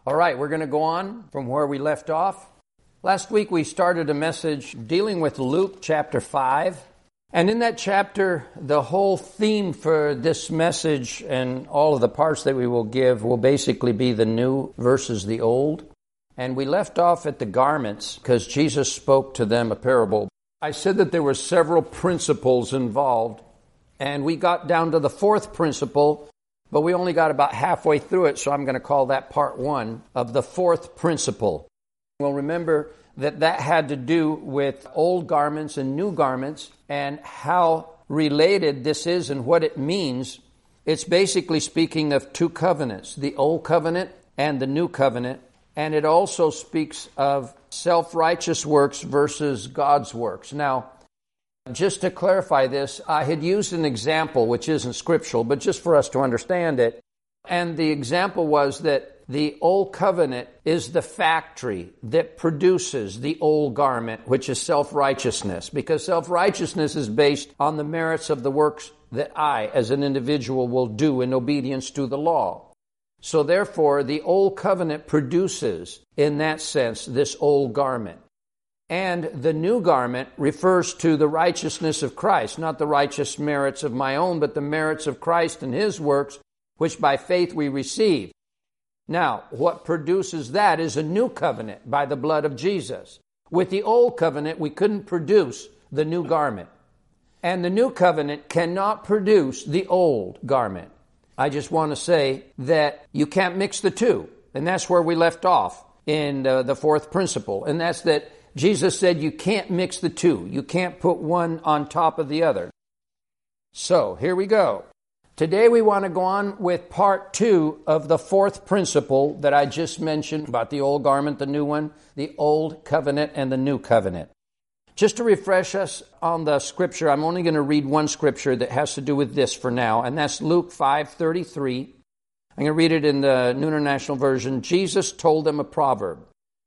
All right, we're going to go on from where we left off. Last week we started a message dealing with Luke chapter 5. And in that chapter, the whole theme for this message and all of the parts that we will give will basically be the new versus the old. And we left off at the garments because Jesus spoke to them a parable. I said that there were several principles involved. And we got down to the fourth principle, but we only got about halfway through it, so I'm going to call that part one of the fourth principle. Well, remember that had to do with old garments and new garments and how related this is and what it means. It's basically speaking of two covenants, the old covenant and the new covenant. And it also speaks of self-righteous works versus God's works. Now, just to clarify this, I had used an example which isn't scriptural, but just for us to understand it. And the example was that the old covenant is the factory that produces the old garment, which is self-righteousness, because self-righteousness is based on the merits of the works that I, as an individual, will do in obedience to the law. So therefore, the old covenant produces, in that sense, this old garment. And the new garment refers to the righteousness of Christ, not the righteous merits of my own, but the merits of Christ and His works, which by faith we receive. Now, what produces that is a new covenant by the blood of Jesus. With the old covenant, we couldn't produce the new garment. And the new covenant cannot produce the old garment. I just want to say that you can't mix the two. And that's where we left off in the fourth principle. And that's that Jesus said you can't mix the two. You can't put one on top of the other. So, here we go. Today we want to go on with part two of the fourth principle that I just mentioned about the old garment, the new one, the old covenant, and the new covenant. Just to refresh us on the scripture, I'm only going to read one scripture that has to do with this for now, and that's Luke 5:33. I'm going to read it in the New International Version. Jesus told them a proverb.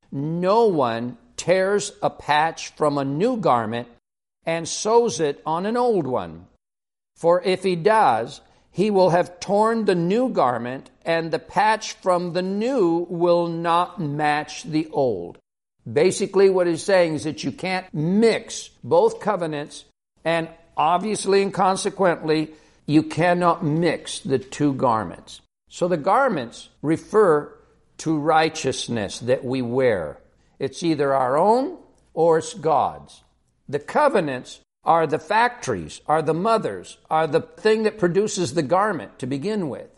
No one tears a patch from a new garment and sews it on an old one. For if he does, he will have torn the new garment, and the patch from the new will not match the old. Basically, what he's saying is that you can't mix both covenants, and obviously and consequently, you cannot mix the two garments. So the garments refer to righteousness that we wear. It's either our own or it's God's. The covenants are the factories, are the mothers, are the thing that produces the garment to begin with.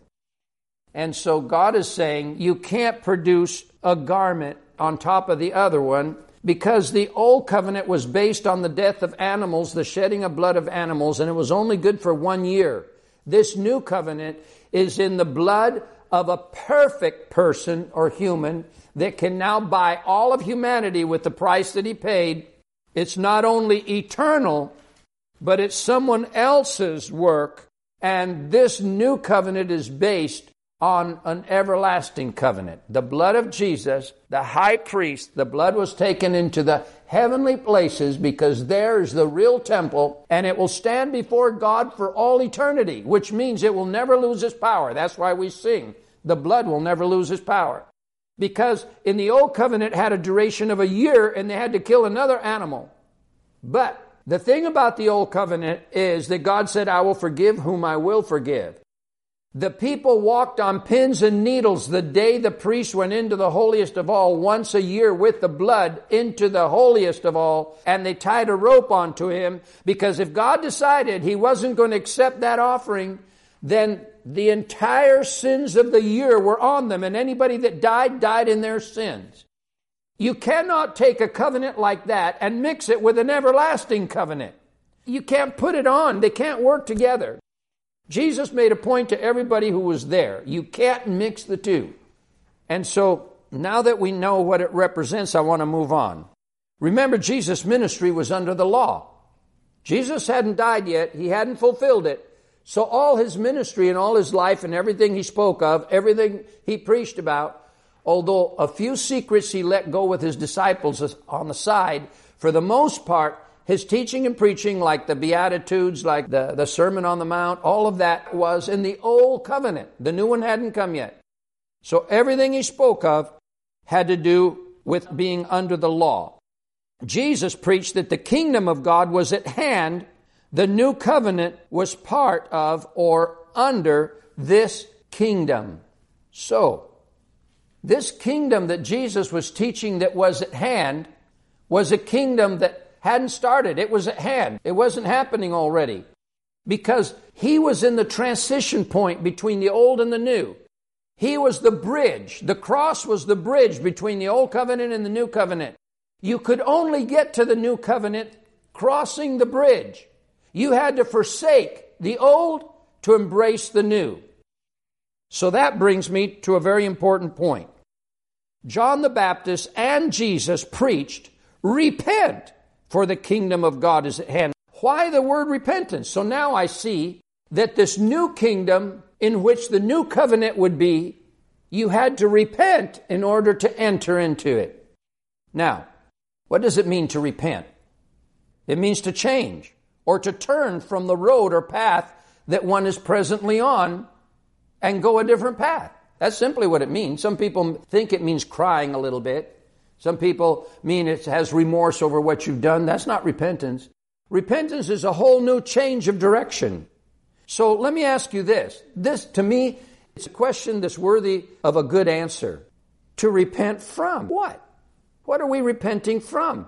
And so God is saying you can't produce a garment on top of the other one because the old covenant was based on the death of animals, the shedding of blood of animals, and it was only good for 1 year. This new covenant is in the blood of a perfect person or human that can now buy all of humanity with the price that He paid. It's not only eternal, but it's someone else's work. And this new covenant is based on an everlasting covenant. The blood of Jesus, the high priest, the blood was taken into the heavenly places because there is the real temple, and it will stand before God for all eternity, which means it will never lose its power. That's why we sing, the blood will never lose its power. Because in the old covenant it had a duration of a year and they had to kill another animal. But the thing about the old covenant is that God said, I will forgive whom I will forgive. The people walked on pins and needles the day the priest went into the holiest of all once a year with the blood into the holiest of all, and they tied a rope onto him, because if God decided He wasn't going to accept that offering, then the entire sins of the year were on them, and anybody that died in their sins. You cannot take a covenant like that and mix it with an everlasting covenant. You can't put it on. They can't work together. Jesus made a point to everybody who was there. You can't mix the two. And so, now that we know what it represents, I want to move on. Remember, Jesus' ministry was under the law. Jesus hadn't died yet. He hadn't fulfilled it. So all His ministry and all His life and everything He spoke of, everything He preached about, although a few secrets He let go with His disciples on the side, for the most part, His teaching and preaching, like the Beatitudes, like the Sermon on the Mount, all of that was in the old covenant. The new one hadn't come yet. So everything he spoke of had to do with being under the law. Jesus preached that the kingdom of God was at hand. The new covenant was part of or under this kingdom. So, this kingdom that Jesus was teaching that was at hand was a kingdom that hadn't started. It was at hand. It wasn't happening already. Because he was in the transition point between the old and the new. He was the bridge. The cross was the bridge between the old covenant and the new covenant. You could only get to the new covenant crossing the bridge. You had to forsake the old to embrace the new. So that brings me to a very important point. John the Baptist and Jesus preached, repent, for the kingdom of God is at hand. Why the word repentance? So now I see that this new kingdom in which the new covenant would be, you had to repent in order to enter into it. Now, what does it mean to repent? It means to change or to turn from the road or path that one is presently on and go a different path. That's simply what it means. Some people think it means crying a little bit. Some people mean it has remorse over what you've done. That's not repentance. Repentance is a whole new change of direction. So let me ask you this. This, to me, it's a question that's worthy of a good answer. To repent from what? What are we repenting from?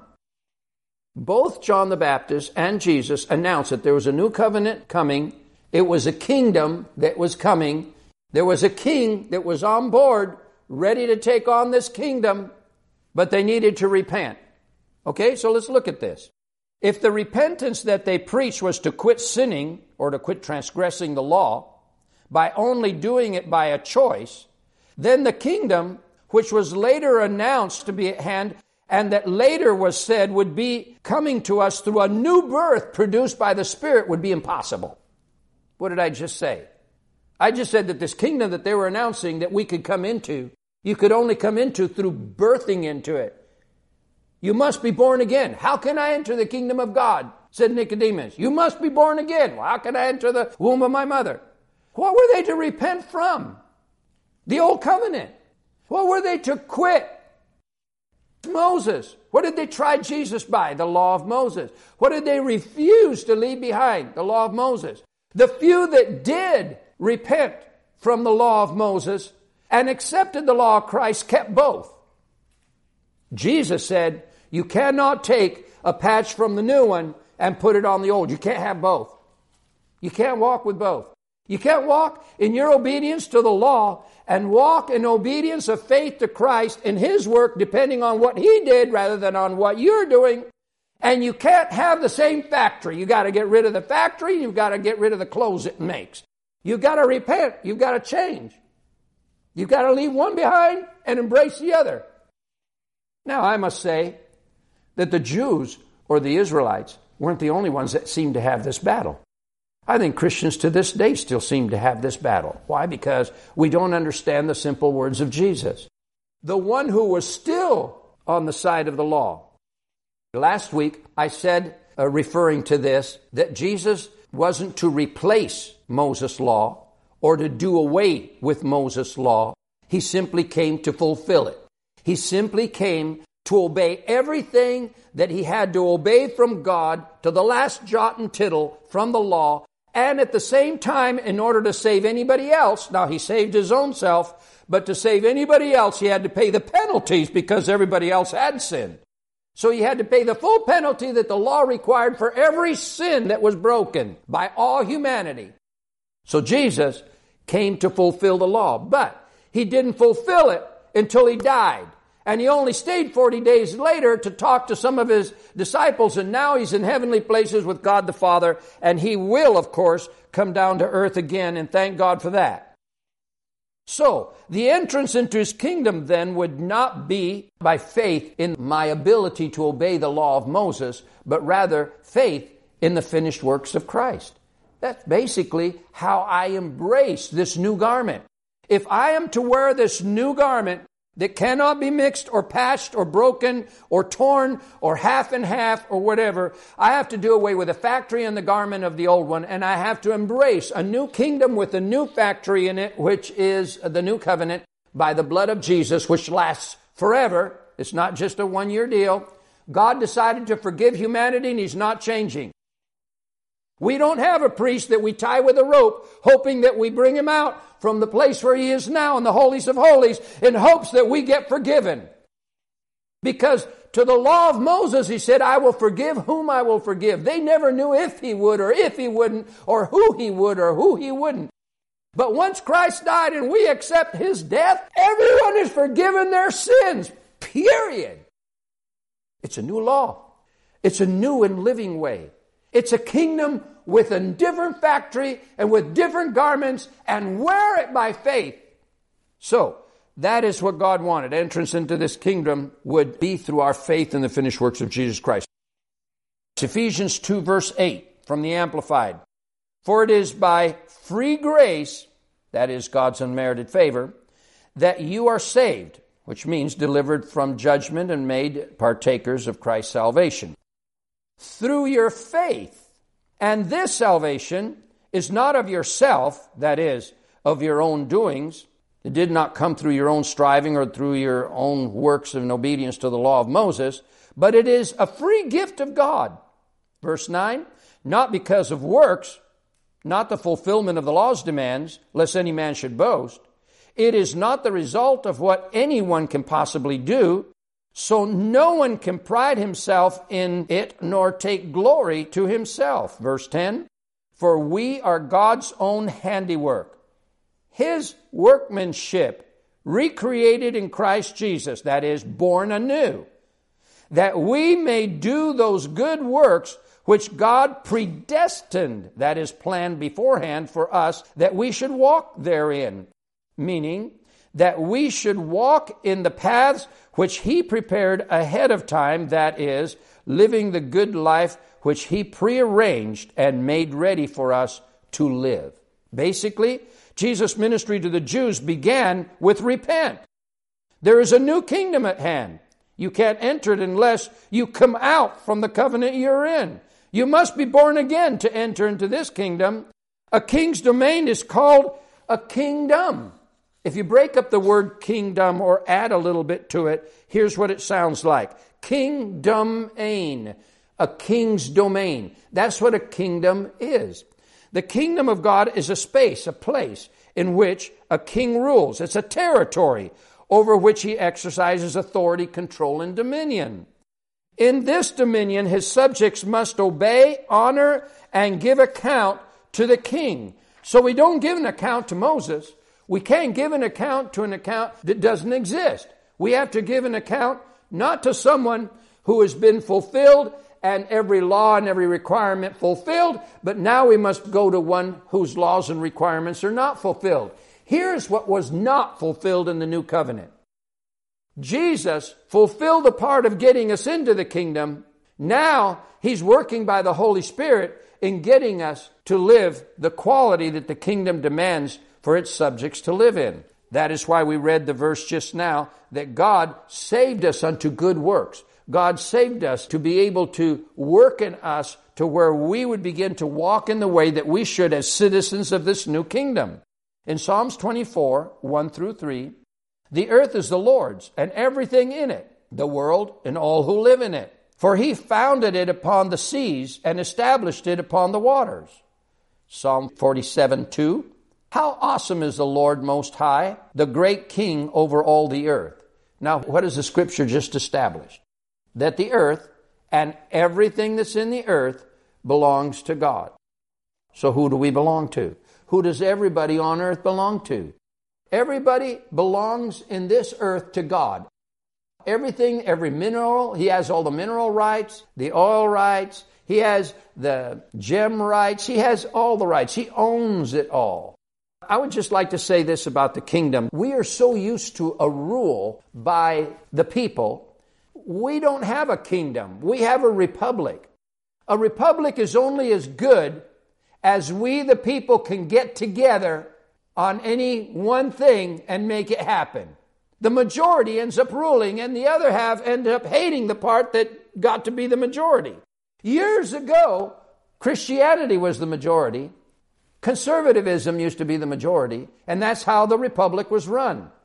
Both John the Baptist and Jesus announced that there was a new covenant coming. It was a kingdom that was coming. There was a king that was on board, ready to take on this kingdom, but they needed to repent. Okay, so let's look at this. If the repentance that they preached was to quit sinning or to quit transgressing the law by only doing it by a choice, then the kingdom, which was later announced to be at hand and that later was said would be coming to us through a new birth produced by the Spirit, would be impossible. What did I just say? I just said that this kingdom that they were announcing that we could come into, you could only come into through birthing into it. You must be born again. How can I enter the kingdom of God? Said Nicodemus. You must be born again. Well, how can I enter the womb of my mother? What were they to repent from? The old covenant. What were they to quit? Moses. What did they try Jesus by? The law of Moses. What did they refuse to leave behind? The law of Moses. The few that did repent from the law of Moses and accepted the law of Christ kept both. Jesus said, you cannot take a patch from the new one and put it on the old. You can't have both. You can't walk with both. You can't walk in your obedience to the law and walk in obedience of faith to Christ in His work depending on what He did rather than on what you're doing. And you can't have the same factory. You got to get rid of the factory. You've got to get rid of the clothes it makes. You've got to repent. You've got to change. You've got to leave one behind and embrace the other. Now, I must say that the Jews or the Israelites weren't the only ones that seemed to have this battle. I think Christians to this day still seem to have this battle. Why? Because we don't understand the simple words of Jesus. The one who was still on the side of the law. Last week, I said, referring to this, that Jesus wasn't to replace Moses' law or to do away with Moses' law. He simply came to fulfill it. He simply came to obey everything that he had to obey from God to the last jot and tittle from the law, and at the same time, in order to save anybody else, now he saved his own self, but to save anybody else, he had to pay the penalties because everybody else had sinned. So he had to pay the full penalty that the law required for every sin that was broken by all humanity. So Jesus came to fulfill the law, but he didn't fulfill it until he died. And he only stayed 40 days later to talk to some of his disciples, and now he's in heavenly places with God the Father, and he will, of course, come down to earth again, and thank God for that. So, the entrance into his kingdom then would not be by faith in my ability to obey the law of Moses, but rather faith in the finished works of Christ. That's basically how I embrace this new garment. If I am to wear this new garment that cannot be mixed or patched or broken or torn or half and half or whatever, I have to do away with the factory and the garment of the old one, and I have to embrace a new kingdom with a new factory in it, which is the new covenant, by the blood of Jesus, which lasts forever. It's not just a one-year deal. God decided to forgive humanity, and He's not changing. We don't have a priest that we tie with a rope, hoping that we bring him out from the place where he is now in the holies of holies in hopes that we get forgiven. Because to the law of Moses, he said, I will forgive whom I will forgive. They never knew if he would or if he wouldn't, or who he would or who he wouldn't. But once Christ died and we accept his death, everyone is forgiven their sins. Period. It's a new law. It's a new and living way. It's a kingdom with a different factory and with different garments, and wear it by faith. So, that is what God wanted. Entrance into this kingdom would be through our faith in the finished works of Jesus Christ. Ephesians 2 verse 8 from the Amplified. For it is by free grace, that is God's unmerited favor, that you are saved, which means delivered from judgment and made partakers of Christ's salvation, through your faith. And this salvation is not of yourself, that is, of your own doings. It did not come through your own striving or through your own works in obedience to the law of Moses, but it is a free gift of God. Verse 9, not because of works, not the fulfillment of the law's demands, lest any man should boast. It is not the result of what anyone can possibly do, so no one can pride himself in it nor take glory to himself. Verse 10, for we are God's own handiwork, his workmanship, recreated in Christ Jesus, that is, born anew, that we may do those good works which God predestined, that is, planned beforehand for us, that we should walk therein. Meaning that we should walk in the paths which he prepared ahead of time, that is, living the good life which he prearranged and made ready for us to live. Basically, Jesus' ministry to the Jews began with repent. There is a new kingdom at hand. You can't enter it unless you come out from the covenant you're in. You must be born again to enter into this kingdom. A king's domain is called a kingdom. If you break up the word kingdom or add a little bit to it, here's what it sounds like. Kingdom-ain, a king's domain. That's what a kingdom is. The kingdom of God is a space, a place in which a king rules. It's a territory over which he exercises authority, control, and dominion. In this dominion, his subjects must obey, honor, and give account to the king. So we don't give an account to Moses. We can't give an account to an account that doesn't exist. We have to give an account not to someone who has been fulfilled and every law and every requirement fulfilled, but now we must go to one whose laws and requirements are not fulfilled. Here's what was not fulfilled in the new covenant. Jesus fulfilled the part of getting us into the kingdom. Now he's working by the Holy Spirit in getting us to live the quality that the kingdom demands for its subjects to live in. That is why we read the verse just now, that God saved us unto good works. God saved us to be able to work in us to where we would begin to walk in the way that we should as citizens of this new kingdom. In Psalms 24, 1 through 3, the earth is the Lord's and everything in it, the world and all who live in it. For he founded it upon the seas and established it upon the waters. Psalm 47, 2. How awesome is the Lord Most High, the great King over all the earth. Now, what has the Scripture just established? That the earth and everything that's in the earth belongs to God. So who do we belong to? Who does everybody on earth belong to? Everybody belongs in this earth to God. Everything, every mineral, he has all the mineral rights, the oil rights, he has the gem rights, he has all the rights, he owns it all. I would just like to say this about the kingdom. We are so used to a rule by the people. We don't have a kingdom. We have a republic. A republic is only as good as we, the people, can get together on any one thing and make it happen. The majority ends up ruling and the other half end up hating the part that got to be the majority. Years ago, Christianity was the majority. Conservatism used to be the majority, and that's how the republic was run.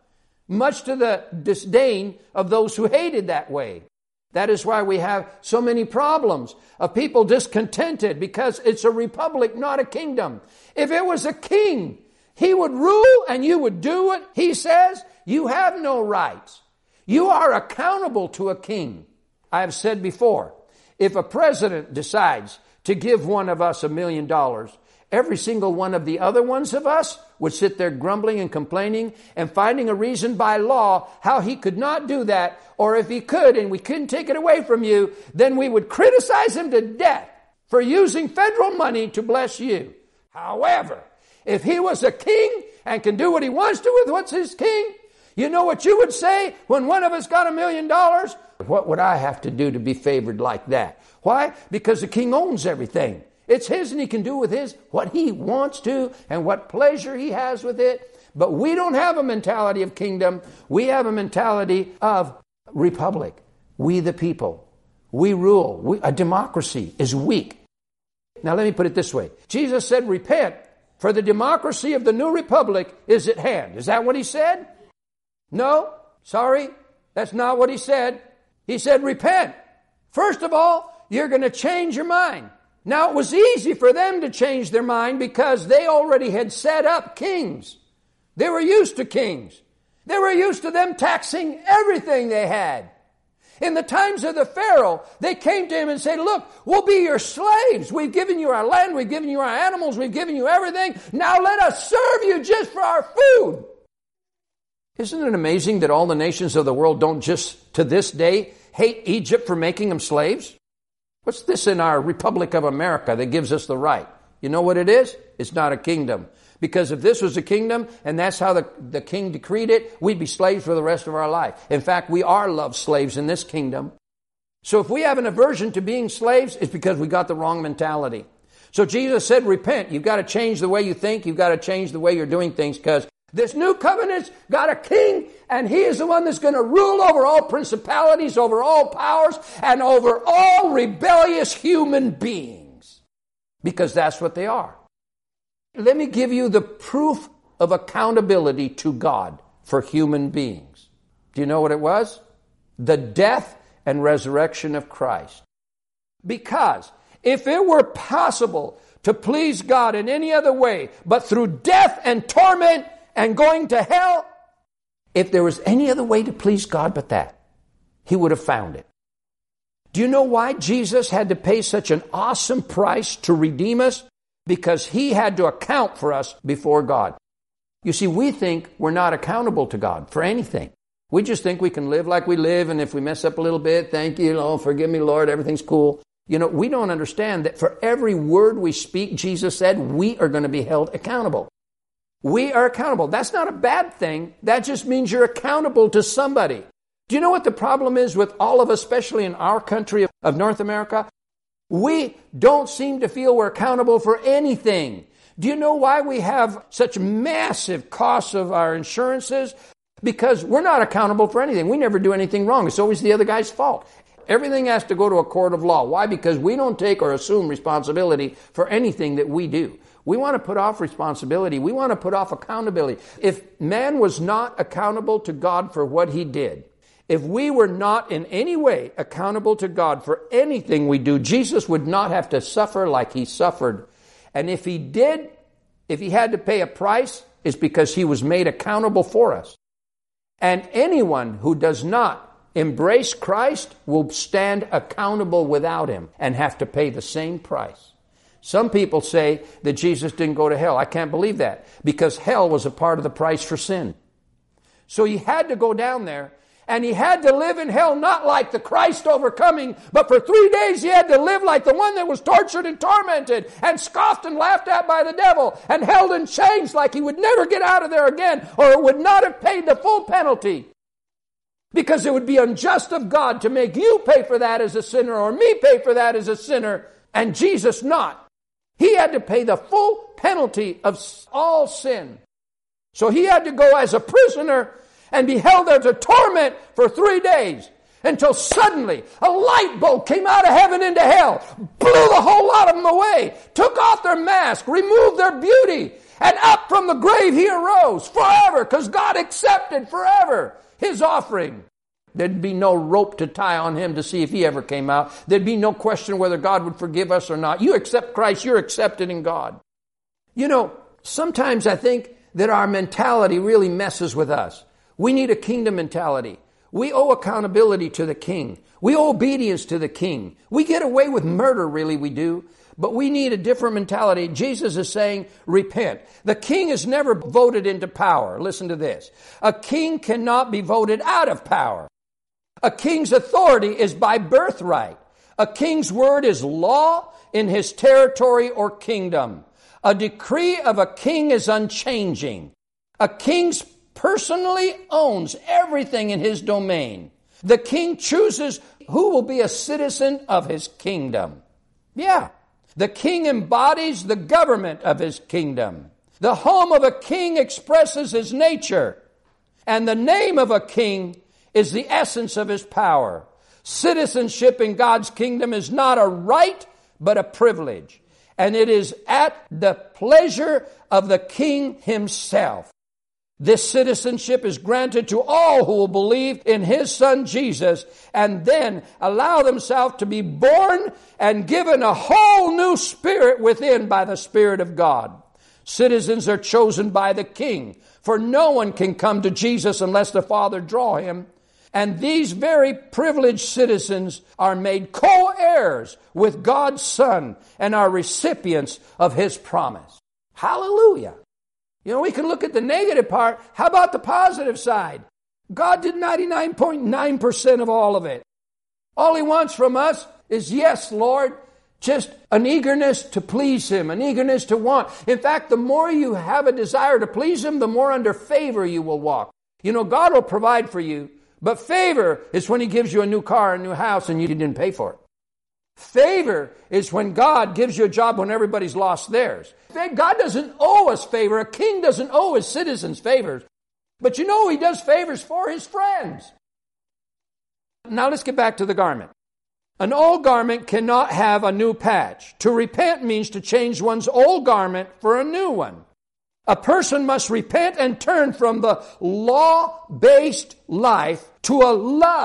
much to the disdain of those who hated that way. That is why we have so many problems of people discontented, because it's a republic, not a kingdom. If it was a king, he would rule and you would do what he says. You have no rights. You are accountable to a king. I have said before, if a president decides to give one of us $1 million, every single one of the other ones of us would sit there grumbling and complaining and finding a reason by law how he could not do that. Or if he could and we couldn't take it away from you, then we would criticize him to death for using federal money to bless you. However, if he was a king and can do what he wants to with what's his king, you know what you would say when one of us got $1 million? What would I have to do to be favored like that? Why? Because the king owns everything. It's his and he can do with his what he wants to and what pleasure he has with it. But we don't have a mentality of kingdom. We have a mentality of republic. We the people. We rule. A democracy is weak. Now let me put it this way. Jesus said, repent, for the democracy of the new republic is at hand. Is that what he said? No, sorry, that's not what he said. He said, repent. First of all, you're going to change your mind. Now, it was easy for them to change their mind because they already had set up kings. They were used to kings. They were used to them taxing everything they had. In the times of the Pharaoh, they came to him and said, look, we'll be your slaves. We've given you our land. We've given you our animals. We've given you everything. Now let us serve you just for our food. Isn't it amazing that all the nations of the world don't just, to this day, hate Egypt for making them slaves? What's this in our Republic of America that gives us the right? You know what it is? It's not a kingdom. Because if this was a kingdom, and that's how the king decreed it, we'd be slaves for the rest of our life. In fact, we are loved slaves in this kingdom. So if we have an aversion to being slaves, it's because we got the wrong mentality. So Jesus said, repent. You've got to change the way you think. You've got to change the way you're doing things, because this new covenant's got a king, and he is the one that's going to rule over all principalities, over all powers, and over all rebellious human beings. Because that's what they are. Let me give you the proof of accountability to God for human beings. Do you know what it was? The death and resurrection of Christ. Because if it were possible to please God in any other way but through death and torment and going to hell, if there was any other way to please God but that, he would have found it. Do you know why Jesus had to pay such an awesome price to redeem us? Because he had to account for us before God. You see, we think we're not accountable to God for anything. We just think we can live like we live, and if we mess up a little bit, thank you, oh, forgive me, Lord, everything's cool. You know, we don't understand that for every word we speak, Jesus said, we are going to be held accountable. We are accountable. That's not a bad thing. That just means you're accountable to somebody. Do you know what the problem is with all of us, especially in our country of North America? We don't seem to feel we're accountable for anything. Do you know why we have such massive costs of our insurances? Because we're not accountable for anything. We never do anything wrong. It's always the other guy's fault. Everything has to go to a court of law. Why? Because we don't take or assume responsibility for anything that we do. We want to put off responsibility. We want to put off accountability. If man was not accountable to God for what he did, if we were not in any way accountable to God for anything we do, Jesus would not have to suffer like he suffered. And if he did, if he had to pay a price, it's because he was made accountable for us. And anyone who does not embrace Christ will stand accountable without him and have to pay the same price. Some people say that Jesus didn't go to hell. I can't believe that, because hell was a part of the price for sin. So he had to go down there. And he had to live in hell not like the Christ overcoming, but for 3 days he had to live like the one that was tortured and tormented and scoffed and laughed at by the devil and held in chains like he would never get out of there again, or it would not have paid the full penalty. Because it would be unjust of God to make you pay for that as a sinner or me pay for that as a sinner and Jesus not. He had to pay the full penalty of all sin. So he had to go as a prisoner and be held there to torment for 3 days, until suddenly a light bolt came out of heaven into hell, blew the whole lot of them away, took off their mask, removed their beauty, And up from the grave he arose forever, because God accepted forever his offering. There'd be no rope to tie on him to see if he ever came out. There'd be no question whether God would forgive us or not. You accept Christ, you're accepted in God. You know, sometimes I think that our mentality really messes with us. We need a kingdom mentality. We owe accountability to the king. We owe obedience to the king. We get away with murder, really, we do. But we need a different mentality. Jesus is saying, repent. The king is never voted into power. Listen to this. A king cannot be voted out of power. A king's authority is by birthright. A king's word is law in his territory or kingdom. A decree of a king is unchanging. A king personally owns everything in his domain. The king chooses who will be a citizen of his kingdom. Yeah. The king embodies the government of his kingdom. The home of a king expresses his nature. And the name of a king is the essence of his power. Citizenship in God's kingdom is not a right, but a privilege. And it is at the pleasure of the king himself. This citizenship is granted to all who will believe in his son Jesus and then allow themselves to be born and given a whole new spirit within by the Spirit of God. Citizens are chosen by the king, for no one can come to Jesus unless the Father draw him. And these very privileged citizens are made co-heirs with God's Son and are recipients of his promise. Hallelujah. You know, we can look at the negative part. How about the positive side? God did 99.9% of all of it. All he wants from us is, yes, Lord, just an eagerness to please him, an eagerness to want. In fact, the more you have a desire to please him, the more under favor you will walk. You know, God will provide for you, but favor is when he gives you a new car, a new house, and you didn't pay for it. Favor is when God gives you a job when everybody's lost theirs. God doesn't owe us favor. A king doesn't owe his citizens favors. But you know he does favors for his friends. Now let's get back to the garment. An old garment cannot have a new patch. To repent means to change one's old garment for a new one. A person must repent and turn from the law-based life to a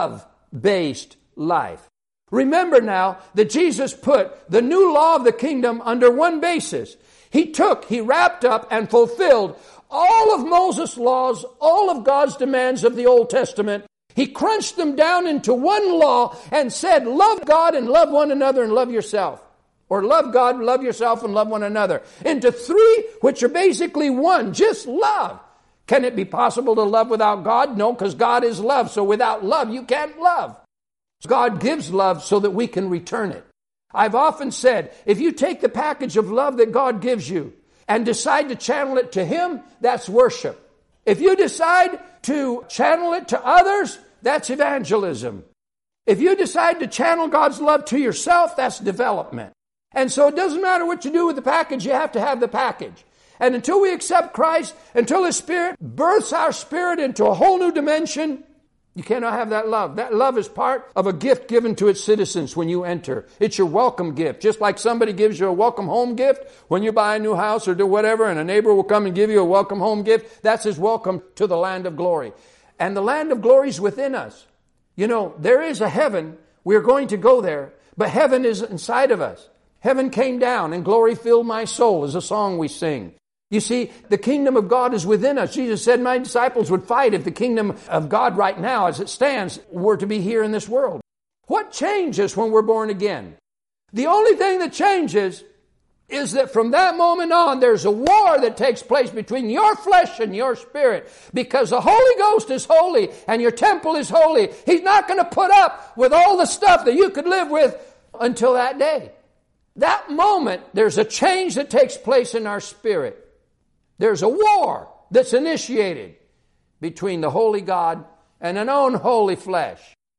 love-based life. Remember now that Jesus put the new law of the kingdom under one basis. He wrapped up and fulfilled all of Moses' laws, all of God's demands of the Old Testament. He crunched them down into one law and said, love God and love one another and love yourself. Or love God, love yourself, and love one another. Into three, which are basically one, just love. Can it be possible to love without God? No, because God is love. So without love, you can't love. God gives love so that we can return it. I've often said, if you take the package of love that God gives you and decide to channel it to him, that's worship. If you decide to channel it to others, that's evangelism. If you decide to channel God's love to yourself, that's development. And so it doesn't matter what you do with the package, you have to have the package. And until we accept Christ, until His Spirit births our spirit into a whole new dimension, you cannot have that love. That love is part of a gift given to its citizens when you enter. It's your welcome gift. Just like somebody gives you a welcome home gift when you buy a new house or do whatever, and a neighbor will come and give you a welcome home gift. That's his welcome to the land of glory. And the land of glory is within us. You know, there is a heaven. We're going to go there. But heaven is inside of us. Heaven came down and glory filled my soul is a song we sing. You see, the kingdom of God is within us. Jesus said my disciples would fight if the kingdom of God right now as it stands were to be here in this world. What changes when we're born again? The only thing that changes is that from that moment on, there's a war that takes place between your flesh and your spirit, because the Holy Ghost is holy and your temple is holy. He's not going to put up with all the stuff that you could live with until that day. That moment, there's a change that takes place in our spirit. There's a war that's initiated between the holy God and an unholy flesh.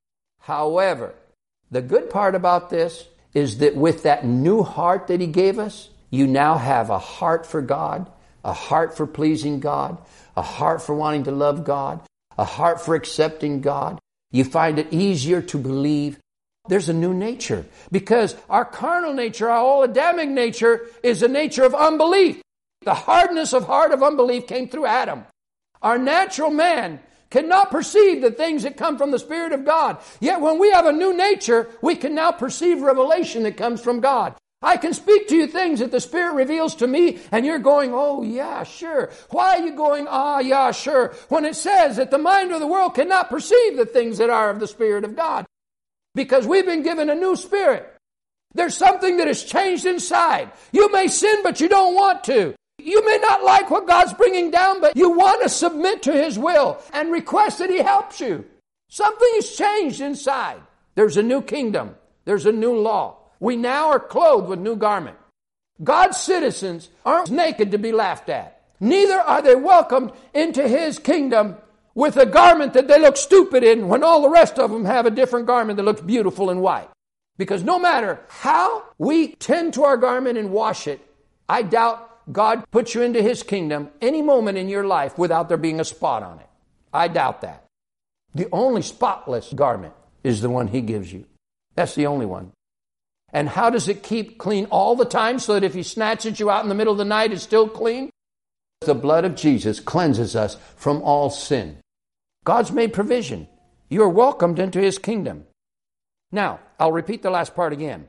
However, the good part about this is that with that new heart that He gave us, you now have a heart for God, a heart for pleasing God, a heart for wanting to love God, a heart for accepting God. You find it easier to believe. There's a new nature, because our carnal nature, our old Adamic nature, is a nature of unbelief. The hardness of heart of unbelief came through Adam. Our natural man cannot perceive the things that come from the Spirit of God. Yet when we have a new nature, we can now perceive revelation that comes from God. I can speak to you things that the Spirit reveals to me, and you're going, oh yeah, sure. Why are you going, ah, yeah, sure, when it says that the mind of the world cannot perceive the things that are of the Spirit of God? Because we've been given a new spirit. There's something that has changed inside. You may sin, but you don't want to. You may not like what God's bringing down, but you want to submit to His will and request that He helps you. Something has changed inside. There's a new kingdom. There's a new law. We now are clothed with new garment. God's citizens aren't naked to be laughed at. Neither are they welcomed into His kingdom with a garment that they look stupid in when all the rest of them have a different garment that looks beautiful and white. Because no matter how we tend to our garment and wash it, I doubt God puts you into His kingdom any moment in your life without there being a spot on it. I doubt that. The only spotless garment is the one He gives you. That's the only one. And how does it keep clean all the time so that if He snatches you out in the middle of the night, it's still clean? The blood of Jesus cleanses us from all sin. God's made provision. You are welcomed into His kingdom. Now, I'll repeat the last part again.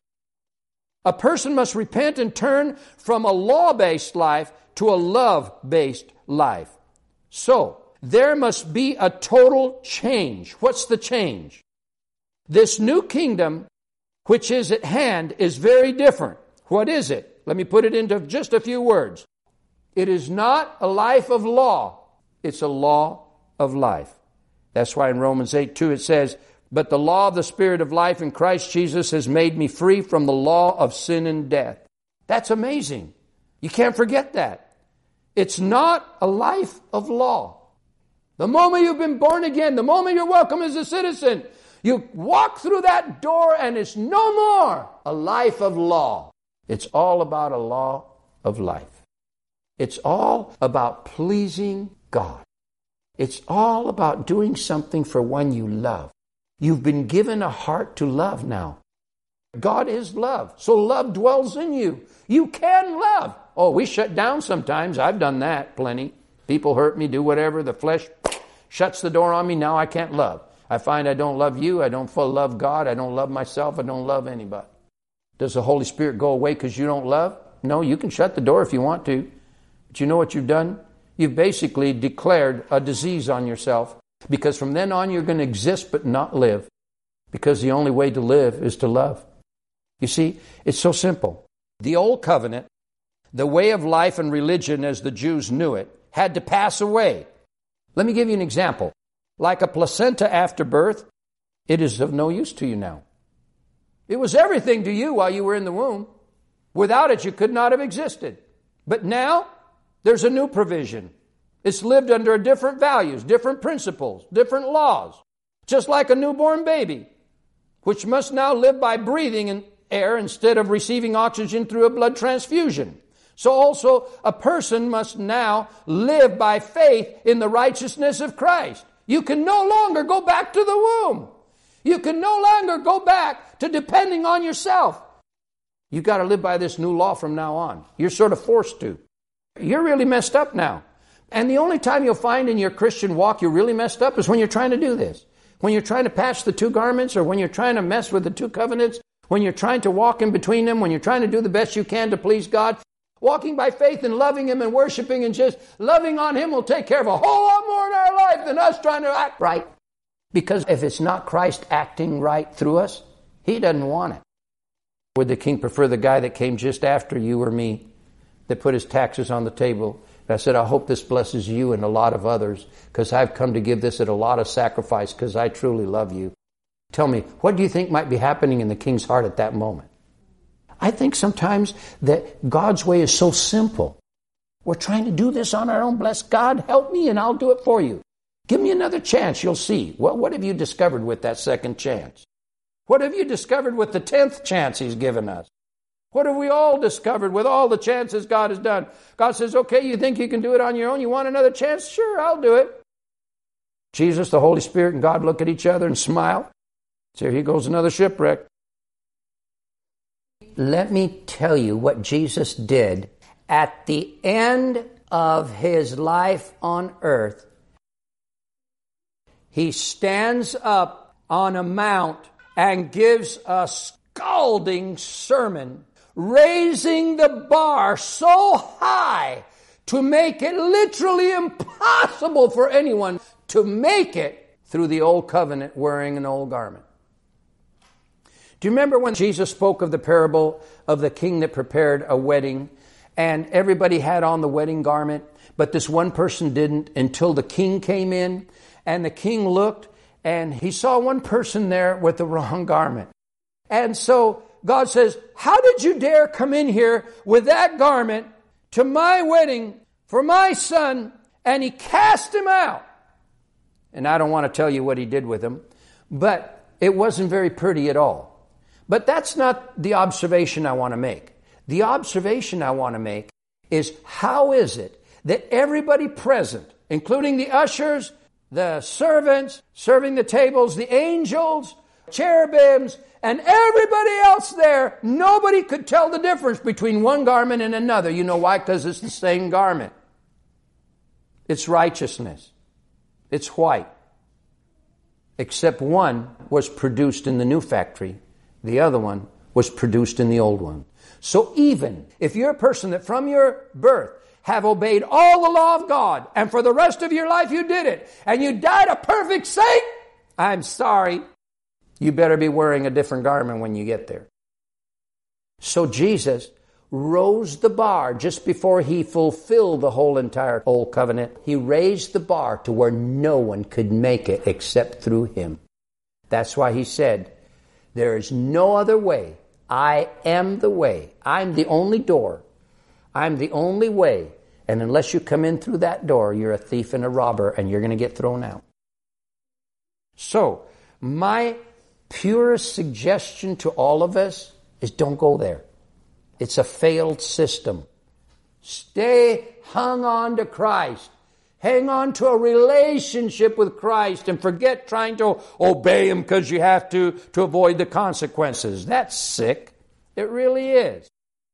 A person must repent and turn from a law-based life to a love-based life. So, there must be a total change. What's the change? This new kingdom, which is at hand, is very different. What is it? Let me put it into just a few words. It is not a life of law. It's a law of life. That's why in Romans 8:2 it says, but the law of the Spirit of life in Christ Jesus has made me free from the law of sin and death. That's amazing. You can't forget that. It's not a life of law. The moment you've been born again, the moment you're welcome as a citizen, you walk through that door and it's no more a life of law. It's all about a law of life. It's all about pleasing God. It's all about doing something for one you love. You've been given a heart to love now. God is love, so love dwells in you. You can love. Oh, we shut down sometimes. I've done that plenty. People hurt me, do whatever. The flesh shuts the door on me. Now I can't love. I find I don't love you. I don't love God. I don't love myself. I don't love anybody. Does the Holy Spirit go away because you don't love? No, you can shut the door if you want to. But you know what you've done? You've basically declared a disease on yourself. Because from then on, you're going to exist but not live. Because the only way to live is to love. You see, it's so simple. The old covenant, the way of life and religion as the Jews knew it, had to pass away. Let me give you an example. Like a placenta after birth, it is of no use to you now. It was everything to you while you were in the womb. Without it, you could not have existed. But now, there's a new provision. It's lived under different values, different principles, different laws. Just like a newborn baby, which must now live by breathing in air instead of receiving oxygen through a blood transfusion. So also a person must now live by faith in the righteousness of Christ. You can no longer go back to the womb. You can no longer go back to depending on yourself. You've got to live by this new law from now on. You're sort of forced to. You're really messed up now. And the only time you'll find in your Christian walk you're really messed up is when you're trying to do this. When you're trying to patch the two garments, or when you're trying to mess with the two covenants, when you're trying to walk in between them, when you're trying to do the best you can to please God. Walking by faith and loving Him and worshiping and just loving on Him will take care of a whole lot more in our life than us trying to act right. Because if it's not Christ acting right through us, He doesn't want it. Would the king prefer the guy that came just after you or me, that put his taxes on the table? And I said, I hope this blesses you and a lot of others, because I've come to give this at a lot of sacrifice because I truly love you. Tell me, what do you think might be happening in the king's heart at that moment? I think sometimes that God's way is so simple. We're trying to do this on our own. Bless God, help me and I'll do it for you. Give me another chance, you'll see. Well, what have you discovered with that second chance? What have you discovered with the 10th chance He's given us? What have we all discovered with all the chances God has done? God says, okay, you think you can do it on your own? You want another chance? Sure, I'll do it. Jesus, the Holy Spirit, and God look at each other and smile. So here goes another shipwreck. Let me tell you what Jesus did at the end of his life on earth, he stands up on a mount and gives a scalding sermon, raising the bar so high to make it literally impossible for anyone to make it through the old covenant wearing an old garment. Do you remember when Jesus spoke of the parable of the king that prepared a wedding and everybody had on the wedding garment, but this one person didn't until the king came in, and the king looked and he saw one person there with the wrong garment. And so God says, how did you dare come in here with that garment to my wedding for my son? And he cast him out. And I don't want to tell you what he did with him, but it wasn't very pretty at all. But that's not the observation I want to make. The observation I want to make is, how is it that everybody present, including the ushers, the servants, serving the tables, the angels, cherubims, and everybody else there, nobody could tell the difference between one garment and another. You know why? Because it's the same garment. It's righteousness. It's white. Except one was produced in the new factory. The other one was produced in the old one. So even if you're a person that from your birth have obeyed all the law of God, and for the rest of your life you did it, and you died a perfect saint, I'm sorry, you better be wearing a different garment when you get there. So Jesus rose the bar just before he fulfilled the whole entire old covenant. He raised the bar to where no one could make it except through him. That's why he said, there is no other way. I am the way. I'm the only door. I'm the only way. And unless you come in through that door, you're a thief and a robber, and you're going to get thrown out. So, my purest suggestion to all of us is don't go there. It's a failed system. Stay hung on to Christ. Hang on to a relationship with Christ and forget trying to obey Him because you have to avoid the consequences. That's sick. It really is.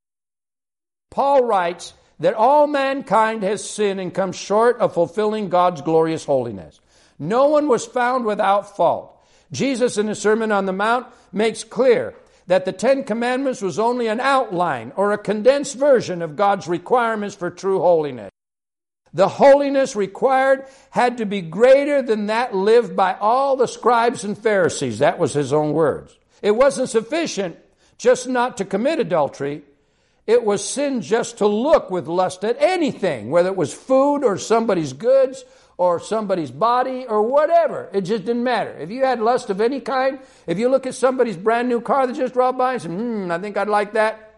Paul writes that all mankind has sinned and come short of fulfilling God's glorious holiness. No one was found without fault. Jesus in the Sermon on the Mount makes clear that the Ten Commandments was only an outline or a condensed version of God's requirements for true holiness. The holiness required had to be greater than that lived by all the scribes and Pharisees. That was his own words. It wasn't sufficient just not to commit adultery. It was sin just to look with lust at anything, whether it was food or somebody's goods or somebody's body or whatever. It just didn't matter. If you had lust of any kind, if you look at somebody's brand new car that just drove by and said, I think I'd like that.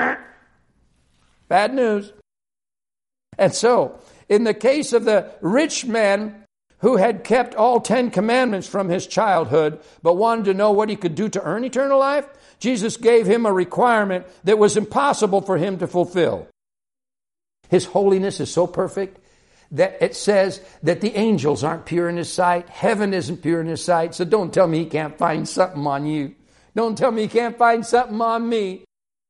Bad news. And so, in the case of the rich man who had kept all 10 commandments from his childhood, but wanted to know what he could do to earn eternal life, Jesus gave him a requirement that was impossible for him to fulfill. His holiness is so perfect that it says that the angels aren't pure in His sight. Heaven isn't pure in His sight. So don't tell me He can't find something on you. Don't tell me He can't find something on me.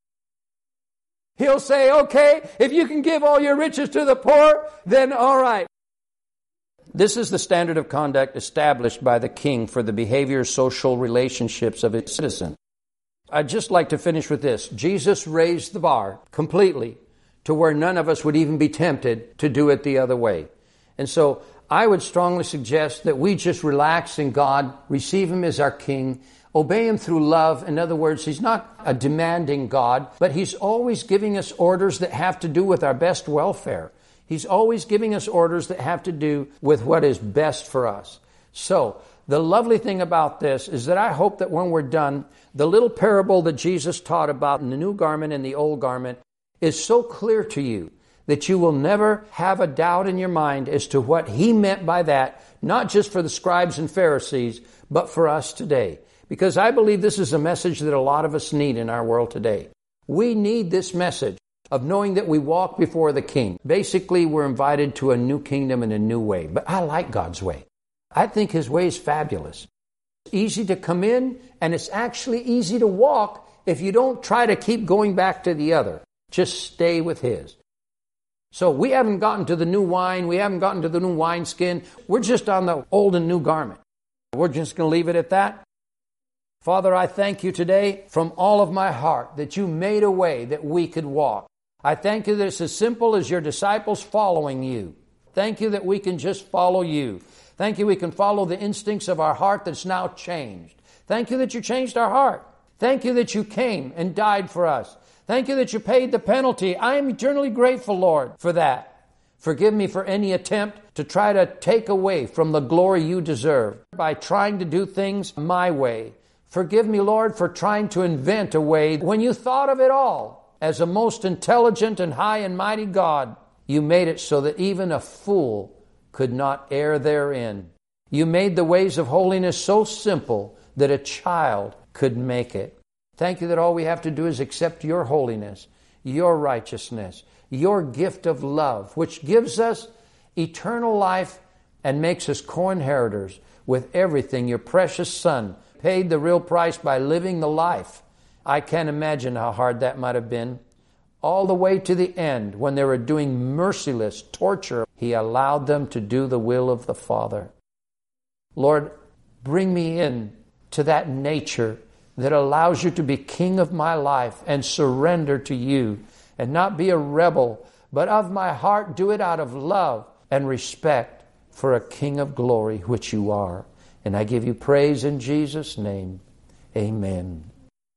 He'll say, okay, if you can give all your riches to the poor, then all right. This is the standard of conduct established by the king for the behavior, social relationships of his citizen. I'd just like to finish with this. Jesus raised the bar completely to where none of us would even be tempted to do it the other way. And so I would strongly suggest that we just relax in God, receive Him as our King, obey Him through love. In other words, He's not a demanding God, but He's always giving us orders that have to do with our best welfare. He's always giving us orders that have to do with what is best for us. So, the lovely thing about this is that I hope that when we're done, the little parable that Jesus taught about in the new garment and the old garment is so clear to you that you will never have a doubt in your mind as to what He meant by that, not just for the scribes and Pharisees, but for us today. Because I believe this is a message that a lot of us need in our world today. We need this message of knowing that we walk before the King. Basically, we're invited to a new kingdom in a new way. But I like God's way. I think His way is fabulous. It's easy to come in, and it's actually easy to walk if you don't try to keep going back to the other. Just stay with His. So we haven't gotten to the new wine. We haven't gotten to the new wineskin. We're just on the old and new garment. We're just going to leave it at that. Father, I thank you today from all of my heart that you made a way that we could walk. I thank you that it's as simple as your disciples following you. Thank you that we can just follow you. Thank you we can follow the instincts of our heart that's now changed. Thank you that you changed our heart. Thank you that you came and died for us. Thank you that you paid the penalty. I am eternally grateful, Lord, for that. Forgive me for any attempt to try to take away from the glory you deserve by trying to do things my way. Forgive me, Lord, for trying to invent a way when you thought of it all. As a most intelligent and high and mighty God, you made it so that even a fool could not err therein. You made the ways of holiness so simple that a child could make it. Thank you that all we have to do is accept your holiness, your righteousness, your gift of love, which gives us eternal life and makes us co-inheritors with everything your precious Son paid the real price by living the life. I can't imagine how hard that might have been. All the way to the end, when they were doing merciless torture, he allowed them to do the will of the Father. Lord, bring me in to that nature that allows you to be king of my life and surrender to you and not be a rebel, but of my heart do it out of love and respect for a King of glory, which you are. And I give you praise in Jesus' name. Amen.